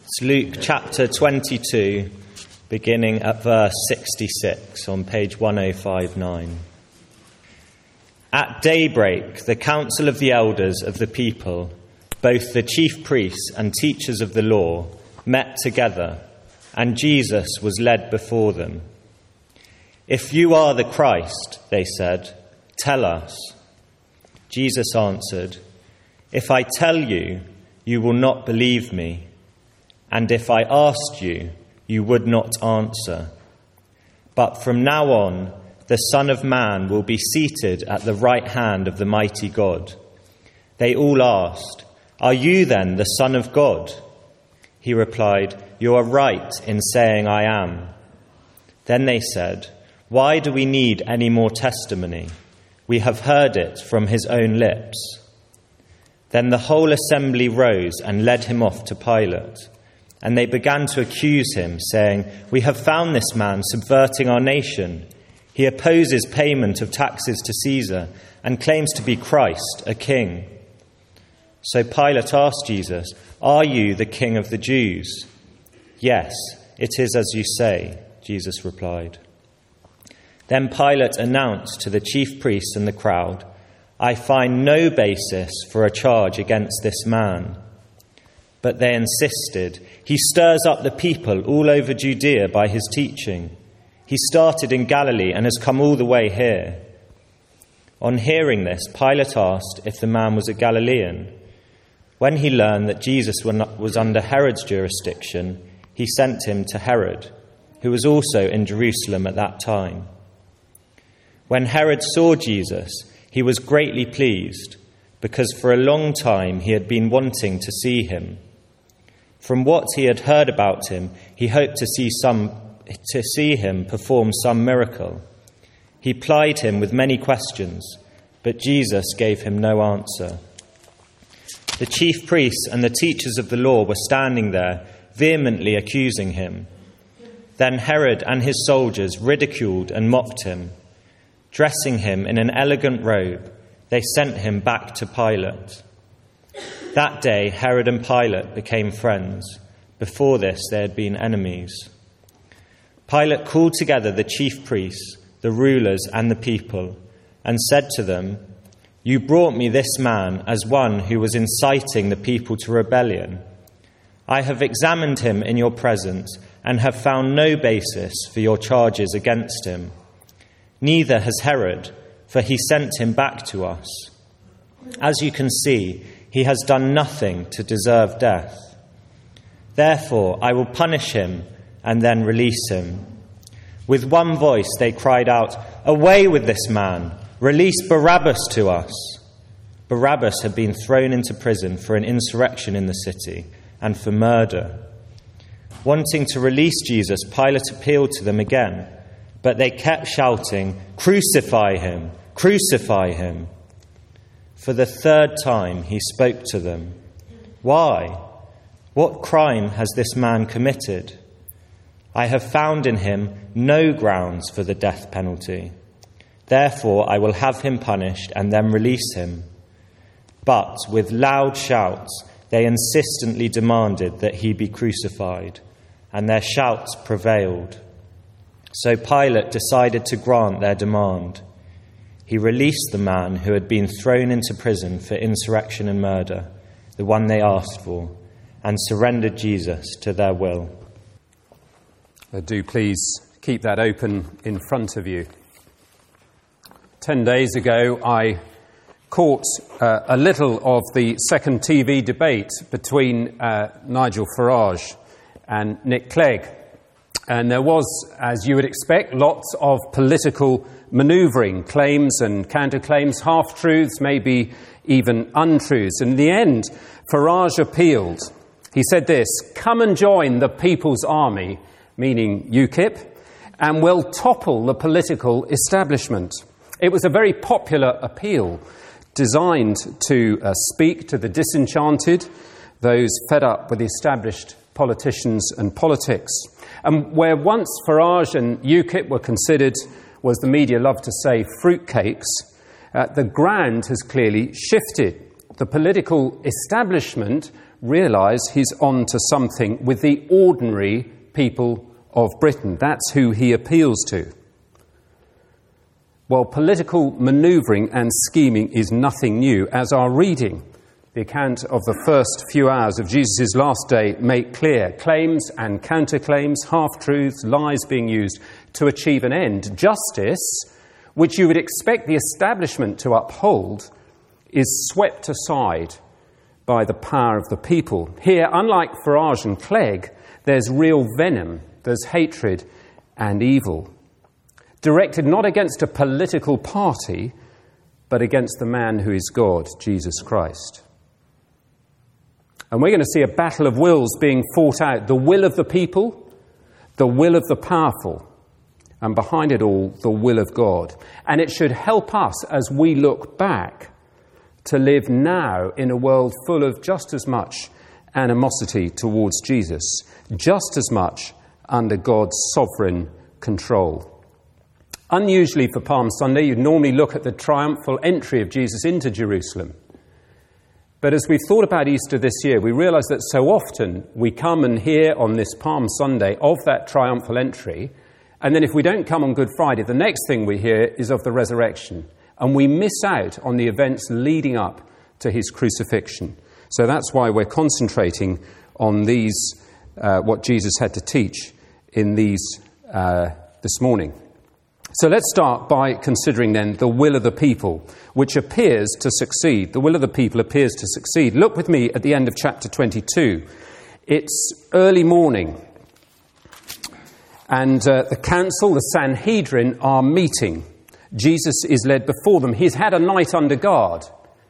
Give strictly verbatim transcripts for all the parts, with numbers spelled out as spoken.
It's Luke chapter twenty-two, beginning at verse sixty-six on page ten fifty-nine. At daybreak, the council of the elders of the people, both the chief priests and teachers of the law, met together, and Jesus was led before them. "If you are the Christ," they said, "tell us." Jesus answered, "If I tell you, you will not believe me. And if I asked you, you would not answer. But from now on, the Son of Man will be seated at the right hand of the mighty God." They all asked, "Are you then the Son of God?" He replied, "You are right in saying I am." Then they said, "Why do we need any more testimony? We have heard it from his own lips." Then the whole assembly rose and led him off to Pilate. And they began to accuse him, saying, "We have found this man subverting our nation. He opposes payment of taxes to Caesar and claims to be Christ, a king." So Pilate asked Jesus, "Are you the king of the Jews?" "Yes, it is as you say," Jesus replied. Then Pilate announced to the chief priests and the crowd, "I find no basis for a charge against this man." But they insisted, "He stirs up the people all over Judea by his teaching. He started in Galilee and has come all the way here." On hearing this, Pilate asked if the man was a Galilean. When he learned that Jesus was under Herod's jurisdiction, he sent him to Herod, who was also in Jerusalem at that time. When Herod saw Jesus, he was greatly pleased, because for a long time he had been wanting to see him. From what he had heard about him, he hoped to see some to see him perform some miracle. He plied him with many questions, but Jesus gave him no answer. The chief priests and the teachers of the law were standing there, vehemently accusing him. Then Herod and his soldiers ridiculed and mocked him. Dressing him in an elegant robe, they sent him back to Pilate. That day, Herod and Pilate became friends. Before this, they had been enemies. Pilate called together the chief priests, the rulers, and the people, and said to them, "You brought me this man as one who was inciting the people to rebellion. I have examined him in your presence and have found no basis for your charges against him. Neither has Herod, for he sent him back to us. As you can see, he has done nothing to deserve death. Therefore, I will punish him and then release him." With one voice, they cried out, "Away with this man! Release Barabbas to us!" Barabbas had been thrown into prison for an insurrection in the city and for murder. Wanting to release Jesus, Pilate appealed to them again, but they kept shouting, "Crucify him! Crucify him!" For the third time he spoke to them. "Why? What crime has this man committed? I have found in him no grounds for the death penalty. Therefore I will have him punished and then release him." But with loud shouts they insistently demanded that he be crucified, and their shouts prevailed. So Pilate decided to grant their demand. He released the man who had been thrown into prison for insurrection and murder, the one they asked for, and surrendered Jesus to their will. Do please keep that open in front of you. Ten days ago, I caught uh, a little of the second T V debate between uh, Nigel Farage and Nick Clegg. And there was, as you would expect, lots of political manoeuvring, claims and counterclaims, half-truths, maybe even untruths. And in the end, Farage appealed. He said this: "Come and join the People's Army," meaning UKIP, "and we'll topple the political establishment." It was a very popular appeal, designed to uh, speak to the disenchanted, those fed up with the established politicians and politics. And where once Farage and UKIP were considered, was the media love to say, fruitcakes, uh, the ground has clearly shifted. The political establishment realise he's on to something with the ordinary people of Britain. That's who he appeals to. Well, political manoeuvring and scheming is nothing new, as our reading, the account of the first few hours of Jesus' last day, make clear. Claims and counterclaims, half-truths, lies being used to achieve an end. Justice, which you would expect the establishment to uphold, is swept aside by the power of the people. Here, unlike Farage and Clegg, there's real venom, there's hatred and evil, directed not against a political party, but against the man who is God, Jesus Christ. And we're going to see a battle of wills being fought out, the will of the people, the will of the powerful, and behind it all, the will of God. And it should help us as we look back to live now in a world full of just as much animosity towards Jesus, just as much under God's sovereign control. Unusually for Palm Sunday, you'd normally look at the triumphal entry of Jesus into Jerusalem. But as we've thought about Easter this year, we realise that so often we come and hear on this Palm Sunday of that triumphal entry, and then if we don't come on Good Friday, the next thing we hear is of the resurrection, and we miss out on the events leading up to his crucifixion. So that's why we're concentrating on these, uh, what Jesus had to teach in these uh, this morning. So let's start by considering then the will of the people, which appears to succeed. The will of the people appears to succeed. Look with me at the end of chapter twenty-two. It's early morning, and uh, the council, the Sanhedrin, are meeting. Jesus is led before them. He's had a night under guard.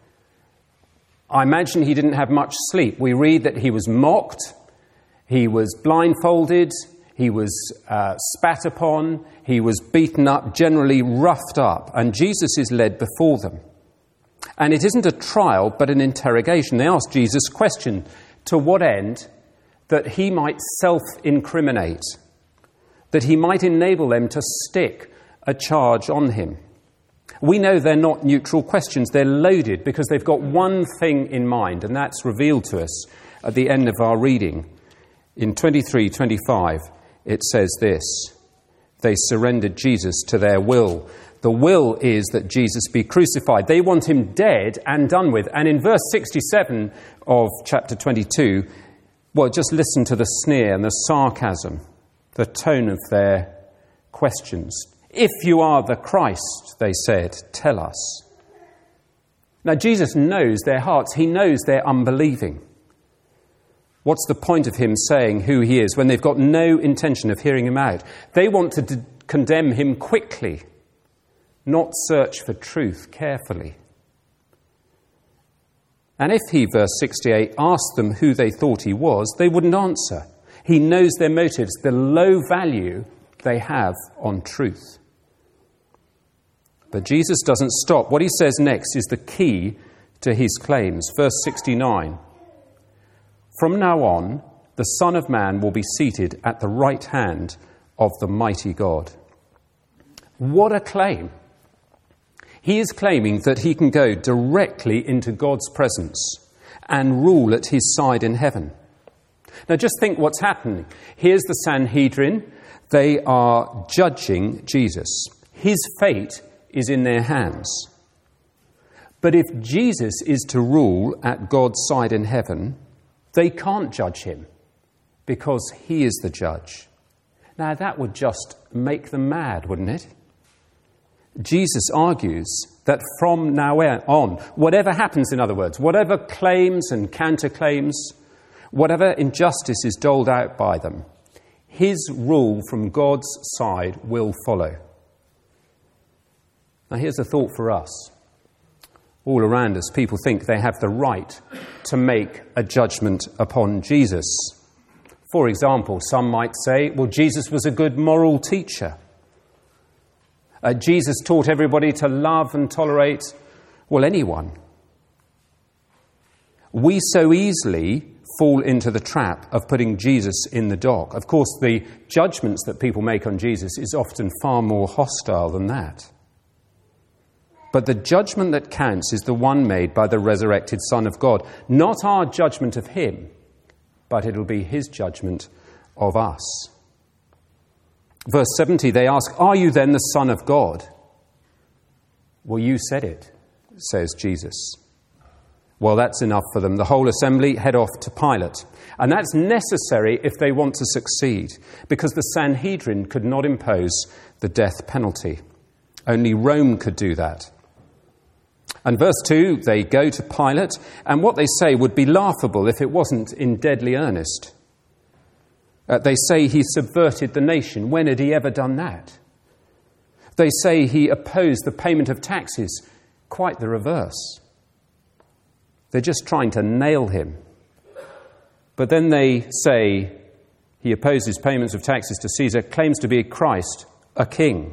I imagine he didn't have much sleep. We read that he was mocked, he was blindfolded, he was uh, spat upon, he was beaten up, generally roughed up, and Jesus is led before them. And it isn't a trial, but an interrogation. They ask Jesus a question, to what end? That he might self-incriminate, that he might enable them to stick a charge on him. We know they're not neutral questions, they're loaded, because they've got one thing in mind, and that's revealed to us at the end of our reading. In twenty-three twenty-five, it says this: they surrendered Jesus to their will. The will is that Jesus be crucified. They want him dead and done with. And in verse sixty-seven of chapter twenty-two, well, just listen to the sneer and the sarcasm, the tone of their questions. If you are the Christ, they said, tell us. Now, Jesus knows their hearts. He knows they're unbelieving. What's the point of him saying who he is when they've got no intention of hearing him out? They want to d- condemn him quickly, not search for truth carefully. And if he, verse sixty-eight, asked them who they thought he was, they wouldn't answer. He knows their motives, the low value they have on truth. But Jesus doesn't stop. What he says next is the key to his claims. Verse sixty-nine. From now on, the Son of Man will be seated at the right hand of the mighty God. What a claim. He is claiming that he can go directly into God's presence and rule at his side in heaven. Now just think what's happening. Here's the Sanhedrin. They are judging Jesus. His fate is in their hands. But if Jesus is to rule at God's side in heaven, they can't judge him because he is the judge. Now that would just make them mad, wouldn't it? Jesus argues that from now on, whatever happens, in other words, whatever claims and counterclaims, whatever injustice is doled out by them, his rule from God's side will follow. Now here's a thought for us. All around us, people think they have the right to make a judgment upon Jesus. For example, some might say, well, Jesus was a good moral teacher. Uh, Jesus taught everybody to love and tolerate, well, anyone. We so easily fall into the trap of putting Jesus in the dock. Of course, the judgments that people make on Jesus is often far more hostile than that. But the judgment that counts is the one made by the resurrected Son of God. Not our judgment of him, but it'll be his judgment of us. Verse seventy, they ask, "Are you then the Son of God?" "Well, you said it," says Jesus. Well, that's enough for them. The whole assembly head off to Pilate. And that's necessary if they want to succeed, because the Sanhedrin could not impose the death penalty. Only Rome could do that. And verse two, they go to Pilate, and what they say would be laughable if it wasn't in deadly earnest. Uh, they say he subverted the nation. When had he ever done that? They say he opposed the payment of taxes. Quite the reverse. They're just trying to nail him. But then they say he opposes payments of taxes to Caesar, claims to be a Christ, a king.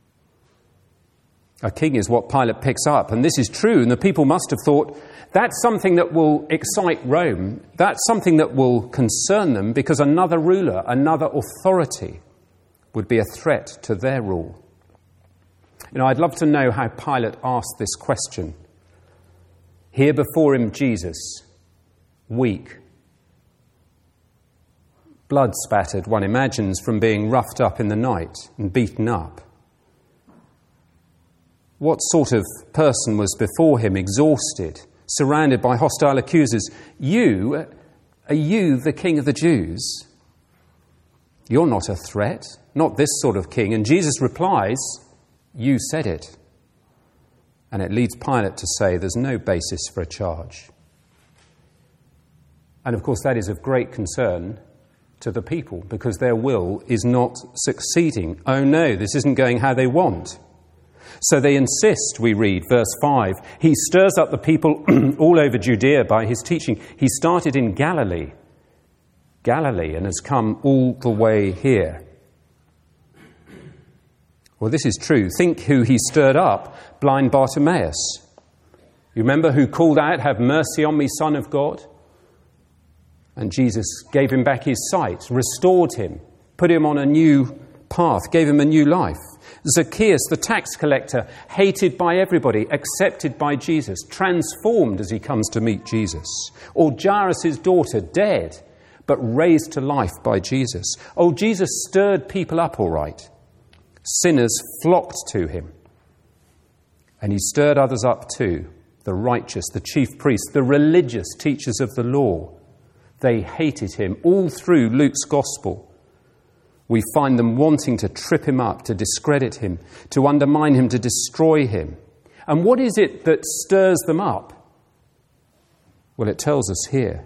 A king is what Pilate picks up, and this is true, and the people must have thought, that's something that will excite Rome, that's something that will concern them, because another ruler, another authority would be a threat to their rule. You know, I'd love to know how Pilate asked this question. Here before him, Jesus, weak, blood spattered, one imagines, from being roughed up in the night and beaten up. What sort of person was before him, exhausted, surrounded by hostile accusers? You, are you the king of the Jews? You're not a threat, not this sort of king. And Jesus replies, you said it. And it leads Pilate to say there's no basis for a charge. And of course that is of great concern to the people, because their will is not succeeding. Oh no, this isn't going how they want. So they insist, we read, verse five, he stirs up the people all over Judea by his teaching. He started in Galilee, Galilee, and has come all the way here. Well, this is true. Think who he stirred up, blind Bartimaeus. You remember who called out, "Have mercy on me, Son of God"? And Jesus gave him back his sight, restored him, put him on a new path, gave him a new life. Zacchaeus, the tax collector, hated by everybody, accepted by Jesus, transformed as he comes to meet Jesus. Or Jairus' daughter, dead, but raised to life by Jesus. Oh, Jesus stirred people up all right. Sinners flocked to him. And he stirred others up too, the righteous, the chief priests, the religious teachers of the law. They hated him. All through Luke's gospel, we find them wanting to trip him up, to discredit him, to undermine him, to destroy him. And what is it that stirs them up? Well, it tells us here.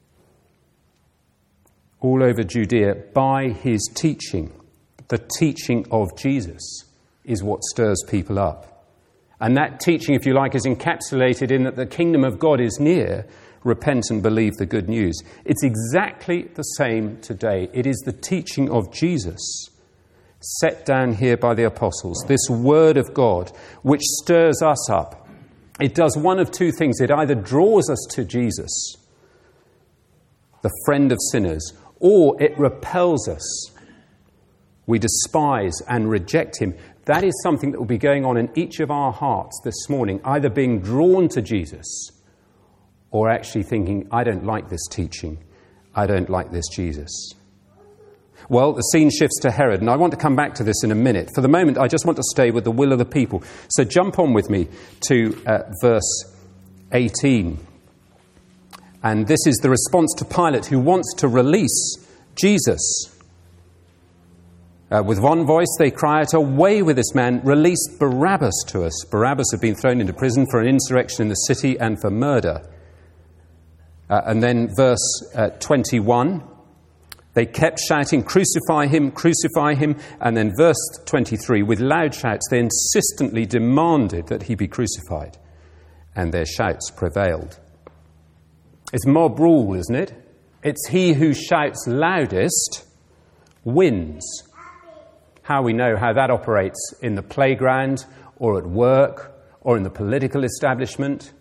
All over Judea, by his teaching, the teaching of Jesus is what stirs people up. And that teaching, if you like, is encapsulated in that the kingdom of God is near. Repent and believe the good news. It's exactly the same today. It is the teaching of Jesus set down here by the apostles, this word of God, which stirs us up. It does one of two things. It either draws us to Jesus, the friend of sinners, or it repels us. We despise and reject him. That is something that will be going on in each of our hearts this morning, either being drawn to Jesus or actually thinking, I don't like this teaching, I don't like this Jesus. Well, the scene shifts to Herod, and I want to come back to this in a minute. For the moment, I just want to stay with the will of the people. So jump on with me to uh, verse eighteen. And this is the response to Pilate, who wants to release Jesus. Uh, with one voice they cry out, away with this man, release Barabbas to us. Barabbas had been thrown into prison for an insurrection in the city and for murder. Uh, and then verse uh, twenty-one, they kept shouting, crucify him, crucify him. And then verse twenty-three, with loud shouts, they insistently demanded that he be crucified. And their shouts prevailed. It's mob rule, isn't it? It's he who shouts loudest wins. How we know how that operates in the playground or at work or in the political establishment.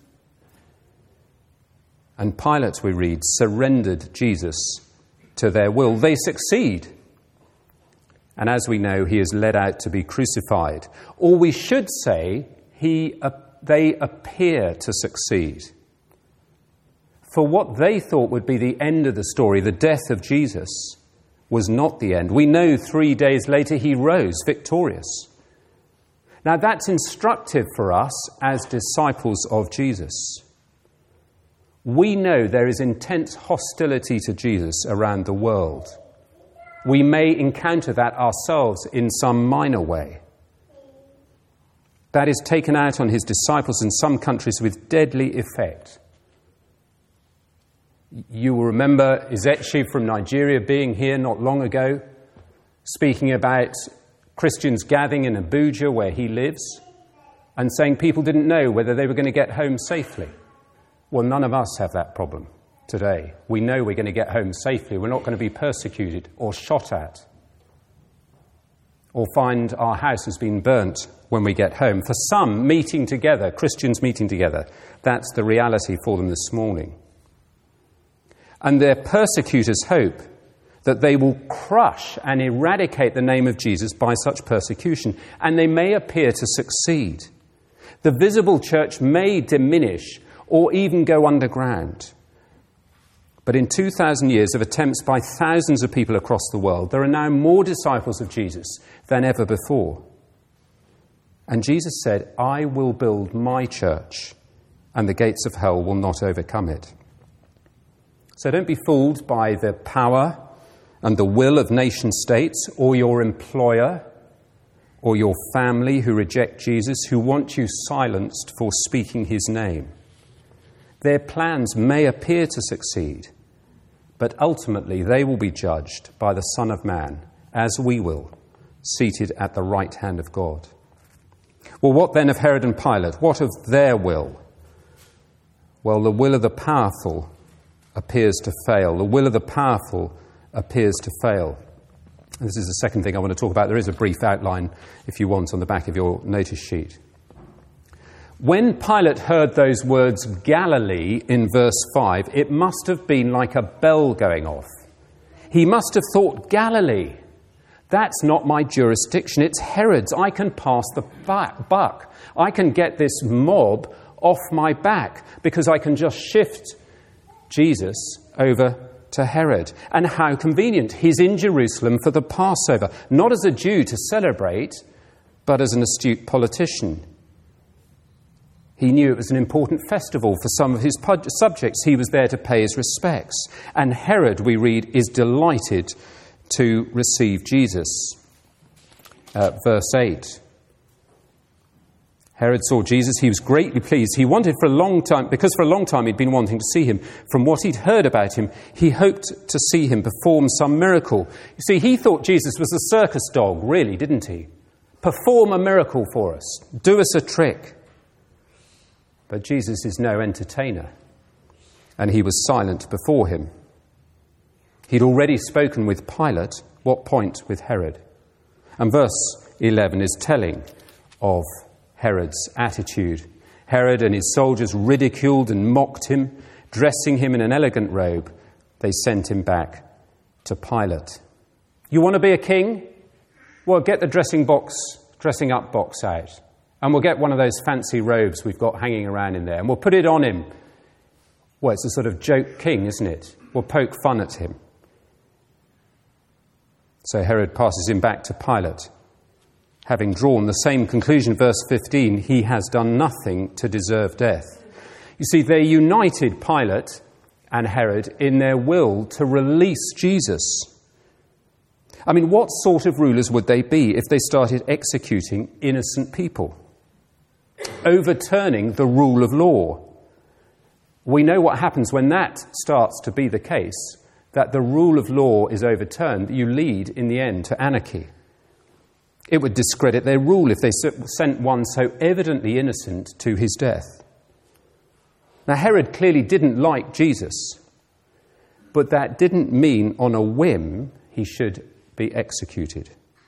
And Pilate, we read, surrendered Jesus to their will. They succeed. And as we know, he is led out to be crucified. Or we should say, he, uh, they appear to succeed. For what they thought would be the end of the story, the death of Jesus, was not the end. We know three days later he rose victorious. Now that's instructive for us as disciples of Jesus. We know there is intense hostility to Jesus around the world. We may encounter that ourselves in some minor way. That is taken out on his disciples in some countries with deadly effect. You will remember Ezechi from Nigeria being here not long ago, speaking about Christians gathering in Abuja, where he lives, and saying people didn't know whether they were going to get home safely. Well, none of us have that problem today. We know we're going to get home safely. We're not going to be persecuted or shot at or find our house has been burnt when we get home. For some, meeting together, Christians meeting together, that's the reality for them this morning. And their persecutors hope that they will crush and eradicate the name of Jesus by such persecution, and they may appear to succeed. The visible church may diminish or even go underground. But in two thousand years of attempts by thousands of people across the world, there are now more disciples of Jesus than ever before. And Jesus said, "I will build my church, and the gates of hell will not overcome it." So don't be fooled by the power and the will of nation states or your employer or your family who reject Jesus, who want you silenced for speaking his name. Their plans may appear to succeed, but ultimately they will be judged by the Son of Man, as we will, seated at the right hand of God. Well, what then of Herod and Pilate? What of their will? Well, the will of the powerful appears to fail. The will of the powerful appears to fail. And this is the second thing I want to talk about. There is a brief outline, if you want, on the back of your notice sheet. When Pilate heard those words, Galilee, in verse five, it must have been like a bell going off. He must have thought, Galilee, that's not my jurisdiction, it's Herod's. I can pass the buck. I can get this mob off my back because I can just shift Jesus over to Herod. And how convenient. He's in Jerusalem for the Passover, not as a Jew to celebrate, but as an astute politician. He knew it was an important festival for some of his subjects. He was there to pay his respects. And Herod, we read, is delighted to receive Jesus. Uh, verse eight. Herod saw Jesus. He was greatly pleased. He wanted for a long time, because for a long time he'd been wanting to see him. From what he'd heard about him, he hoped to see him perform some miracle. You see, he thought Jesus was a circus dog, really, didn't he? Perform a miracle for us. Do us a trick. But Jesus is no entertainer, and he was silent before him. He'd already spoken with Pilate. What point with Herod? And verse eleven is telling of Herod's attitude. Herod and his soldiers ridiculed and mocked him, dressing him in an elegant robe. They sent him back to Pilate. You want to be a king? Well, get the dressing box, dressing up box out. And we'll get one of those fancy robes we've got hanging around in there, and we'll put it on him. Well, it's a sort of joke king, isn't it? We'll poke fun at him. So Herod passes him back to Pilate. Having drawn the same conclusion, verse fifteen, he has done nothing to deserve death. You see, they united Pilate and Herod in their will to release Jesus. I mean, what sort of rulers would they be if they started executing innocent people? Overturning the rule of law. We know what happens when that starts to be the case, that the rule of law is overturned, that you lead in the end to anarchy. It would discredit their rule if they sent one so evidently innocent to his death. Now, Herod clearly didn't like Jesus, but that didn't mean on a whim he should be executed.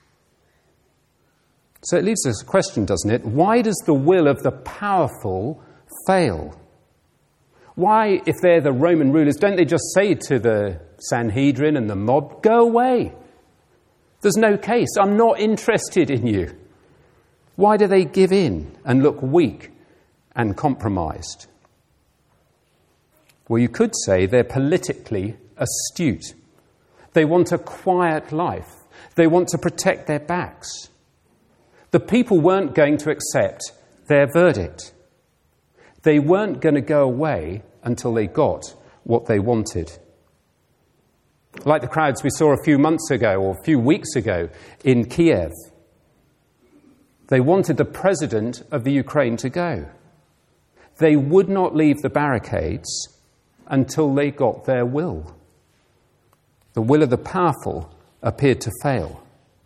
So it leaves us a question, doesn't it? Why does the will of the powerful fail? Why, if they're the Roman rulers, don't they just say to the Sanhedrin and the mob, go away? There's no case. I'm not interested in you. Why do they give in and look weak and compromised? Well, you could say they're politically astute. They want a quiet life. They want to protect their backs. The people weren't going to accept their verdict. They weren't going to go away until they got what they wanted. Like the crowds we saw a few months ago or a few weeks ago in Kiev. They wanted the president of the Ukraine to go. They would not leave the barricades until they got their will. The will of the powerful appeared to fail.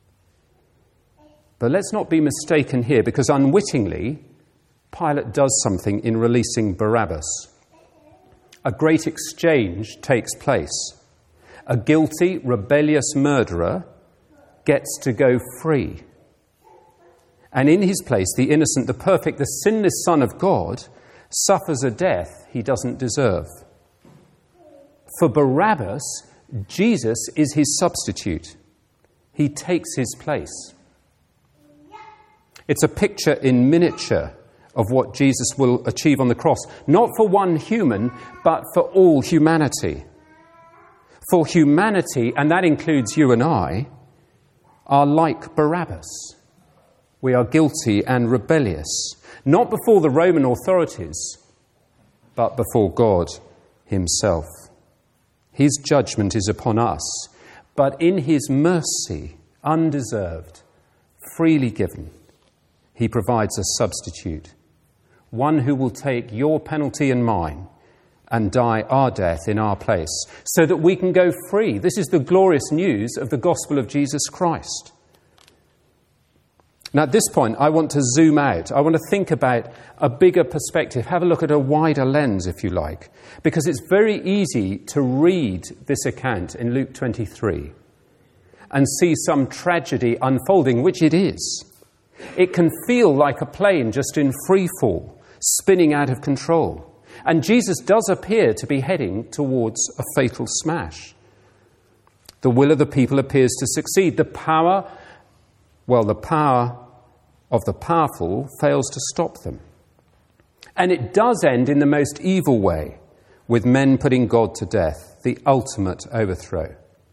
But let's not be mistaken here, because unwittingly, Pilate does something in releasing Barabbas. A great exchange takes place. A guilty, rebellious murderer gets to go free. And in his place, the innocent, the perfect, the sinless Son of God suffers a death he doesn't deserve. For Barabbas, Jesus is his substitute. He takes his place. It's a picture in miniature of what Jesus will achieve on the cross, not for one human, but for all humanity. For humanity, and that includes you and I, are like Barabbas. We are guilty and rebellious, not before the Roman authorities, but before God himself. His judgment is upon us, but in his mercy, undeserved, freely given, he provides a substitute, one who will take your penalty and mine and die our death in our place, so that we can go free. This is the glorious news of the gospel of Jesus Christ. Now, at this point, I want to zoom out. I want to think about a bigger perspective, have a look at a wider lens, if you like, because it's very easy to read this account in Luke twenty-three and see some tragedy unfolding, which it is. It can feel like a plane just in free fall, spinning out of control. And Jesus does appear to be heading towards a fatal smash. The will of the people appears to succeed. The power, well, the power of the powerful fails to stop them. And it does end in the most evil way, with men putting God to death, the ultimate overthrow.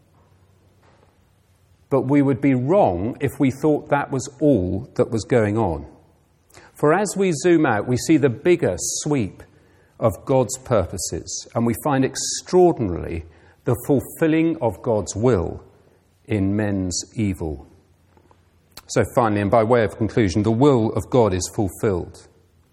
But we would be wrong if we thought that was all that was going on. For as we zoom out, we see the bigger sweep of God's purposes, and we find extraordinarily the fulfilling of God's will in men's evil. So finally, and by way of conclusion, the will of God is fulfilled.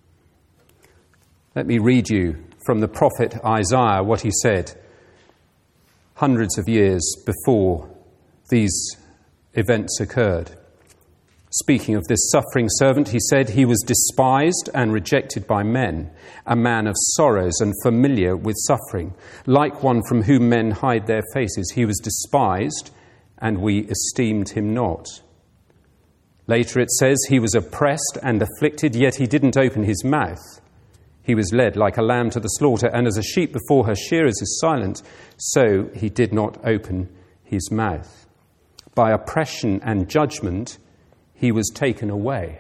Let me read you from the prophet Isaiah what he said hundreds of years before these events occurred. Speaking of this suffering servant, he said, "He was despised and rejected by men, a man of sorrows and familiar with suffering, like one from whom men hide their faces. He was despised, and we esteemed him not." Later it says, "He was oppressed and afflicted, yet he didn't open his mouth. He was led like a lamb to the slaughter, and as a sheep before her shearers is silent, so he did not open his mouth. By oppression and judgment he was taken away."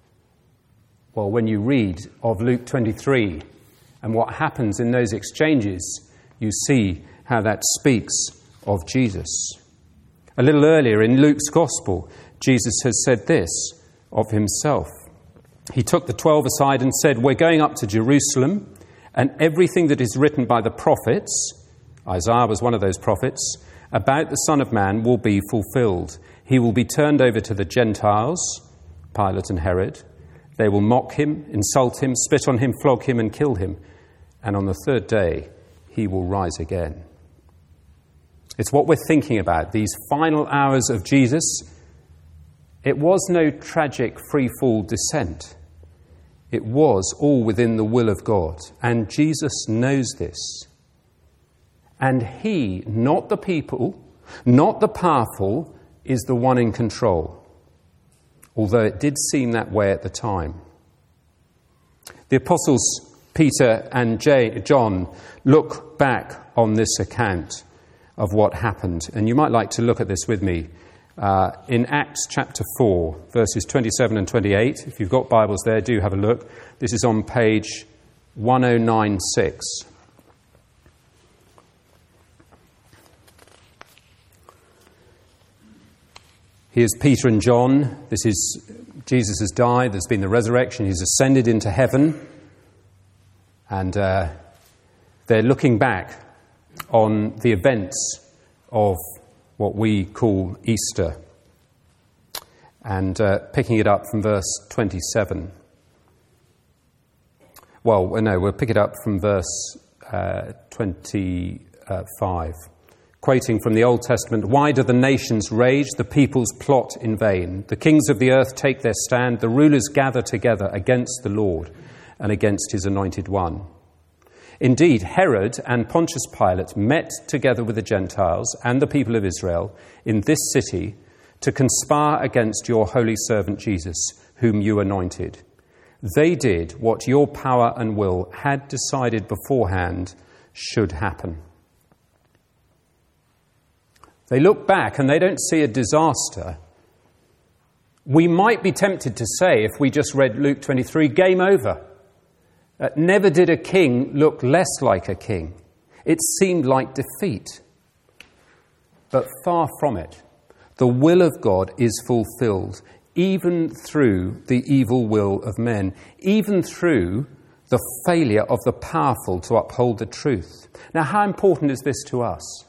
Well, when you read of Luke twenty-three and what happens in those exchanges, you see how that speaks of Jesus. A little earlier in Luke's Gospel, Jesus has said this of himself. He took the twelve aside and said, "We're going up to Jerusalem, and everything that is written by the prophets," Isaiah was one of those prophets, "about the Son of Man will be fulfilled. He will be turned over to the Gentiles," Pilate and Herod. "They will mock him, insult him, spit on him, flog him, and kill him. And on the third day, he will rise again." It's what we're thinking about, these final hours of Jesus. It was no tragic free-fall descent. It was all within the will of God, and Jesus knows this. And he, not the people, not the powerful, is the one in control, although it did seem that way at the time. The apostles Peter and John look back on this account of what happened, and you might like to look at this with me uh, in Acts chapter four, verses twenty-seven and twenty-eight. If you've got Bibles there, do have a look. This is on page one oh nine six. Here's Peter and John. This is, Jesus has died, there's been the resurrection, he's ascended into heaven. And uh, they're looking back on the events of what we call Easter. And uh, picking it up from verse twenty-seven. Well, no, we'll pick it up from verse uh, twenty-five. Quoting from the Old Testament, "Why do the nations rage, the peoples plot in vain? The kings of the earth take their stand, the rulers gather together against the Lord and against his anointed one. Indeed, Herod and Pontius Pilate met together with the Gentiles and the people of Israel in this city to conspire against your holy servant Jesus, whom you anointed. They did what your power and will had decided beforehand should happen." They look back and they don't see a disaster. We might be tempted to say, if we just read Luke twenty-three, game over. Uh, never did a king look less like a king. It seemed like defeat. But far from it. The will of God is fulfilled, even through the evil will of men, even through the failure of the powerful to uphold the truth. Now, how important is this to us?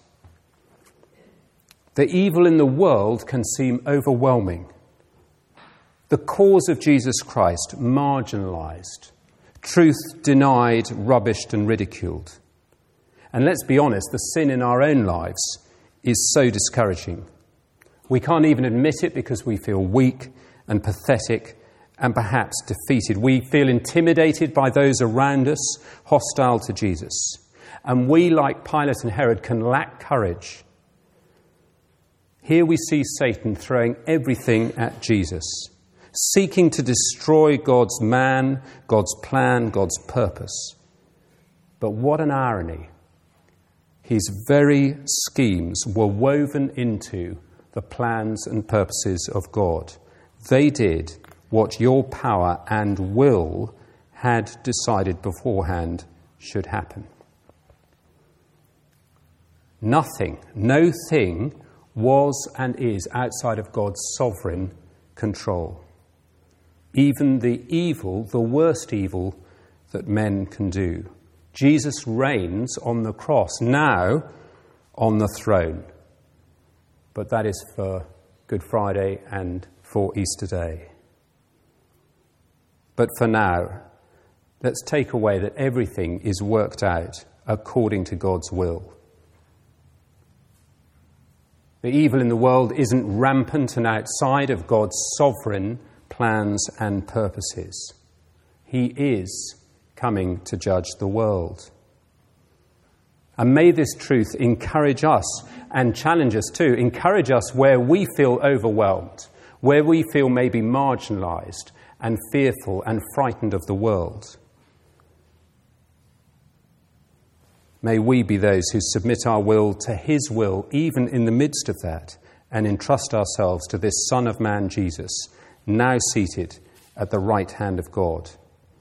The evil in the world can seem overwhelming. The cause of Jesus Christ marginalised, truth denied, rubbished and ridiculed. And let's be honest, the sin in our own lives is so discouraging. We can't even admit it because we feel weak and pathetic and perhaps defeated. We feel intimidated by those around us, hostile to Jesus. And we, like Pilate and Herod, can lack courage. Here we see Satan throwing everything at Jesus, seeking to destroy God's man, God's plan, God's purpose. But what an irony. His very schemes were woven into the plans and purposes of God. They did what your power and will had decided beforehand should happen. Nothing, no thing was and is outside of God's sovereign control. Even the evil, the worst evil that men can do. Jesus reigns on the cross, now on the throne. But that is for Good Friday and for Easter Day. But for now, let's take away that everything is worked out according to God's will. The evil in the world isn't rampant and outside of God's sovereign plans and purposes. He is coming to judge the world. And may this truth encourage us and challenge us too. Encourage us where we feel overwhelmed, where we feel maybe marginalised and fearful and frightened of the world. May we be those who submit our will to his will, even in the midst of that, and entrust ourselves to this Son of Man, Jesus, now seated at the right hand of God.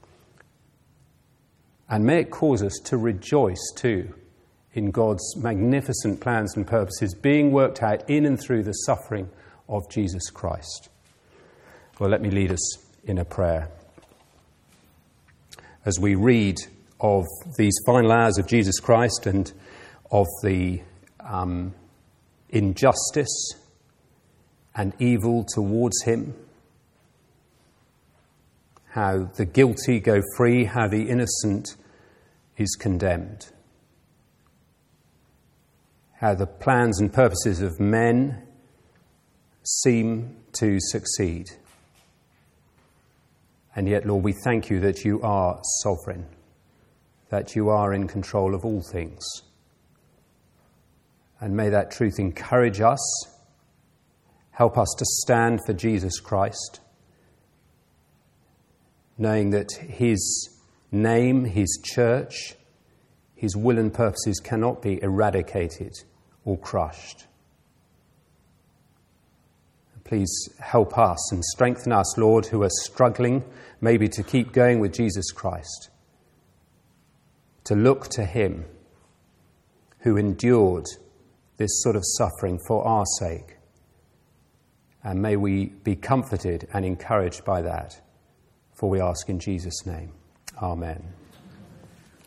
And may it cause us to rejoice too in God's magnificent plans and purposes being worked out in and through the suffering of Jesus Christ. Well, let me lead us in a prayer. As we read of these final hours of Jesus Christ and of the um, injustice and evil towards him, how the guilty go free, how the innocent is condemned, how the plans and purposes of men seem to succeed. And yet, Lord, we thank you that you are sovereign, that you are in control of all things. And may that truth encourage us, help us to stand for Jesus Christ, knowing that his name, his church, his will and purposes cannot be eradicated or crushed. Please help us and strengthen us, Lord, who are struggling maybe to keep going with Jesus Christ, to look to him who endured this sort of suffering for our sake. And may we be comforted and encouraged by that, for we ask in Jesus' name. Amen.